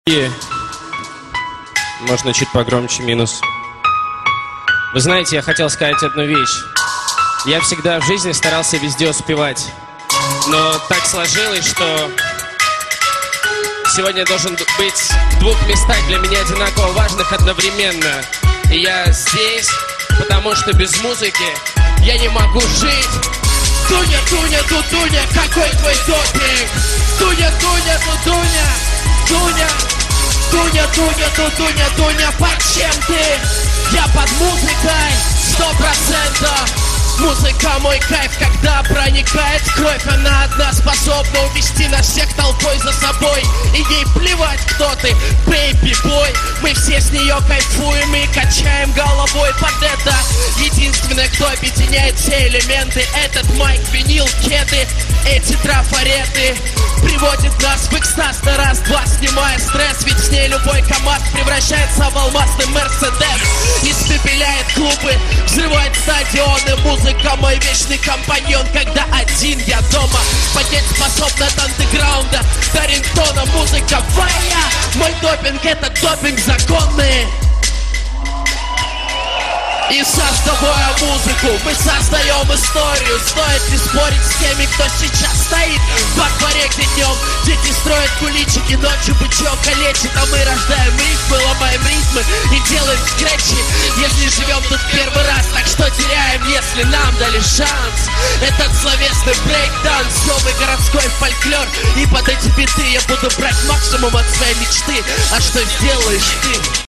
И можно чуть погромче, минус. Вы знаете, я хотел сказать одну вещь. Я всегда в жизни старался везде успевать. Но так сложилось, что сегодня должен быть в двух местах для меня одинаково важных одновременно. И я здесь, потому что без музыки я не могу жить. Дуня, Дуня, Дудуня, какой твой допинг? Дуня, Дуня, Дудуня, Дуня, Дуня, Дуня, Дудуня, Дуня, под чем ты? Я под музыкой, 100%. Музыка мой кайф, когда проникает в кровь. Она одна способна увести нас всех толпой за собой. И ей плевать, кто ты, бэйби-бой. Мы все с нее кайфуем и качаем головой под это. Единственное, кто объединяет все элементы, этот майк, винил, кеды, эти трафареты. Приводит нас в экстаз на раз-два, снимая стресс. Ведь с ней любой КамАЗ превращается в алмазный Мерседес. Испепеляет клубы, взрывает стадионы. Музыка мой вечный компаньон, когда один я дома. Поднять способна от андеграунда до рингтона. Музыка твоя, мой допинг — это допинг законный. И создавая музыку, мы создаем историю. Стоит ли спорить с теми, кто сейчас стоит во дворе, где днем дети строят куличики, ночью бычок калечит, а мы рождаем ритмы, ломаем ритмы и делаем скретчи. Если живем тут первый раз, так что теряем, если нам дали шанс? Этот словесный брейкданс, новый городской фольклор. И под эти биты я буду брать максимум от своей мечты. А что сделаешь ты?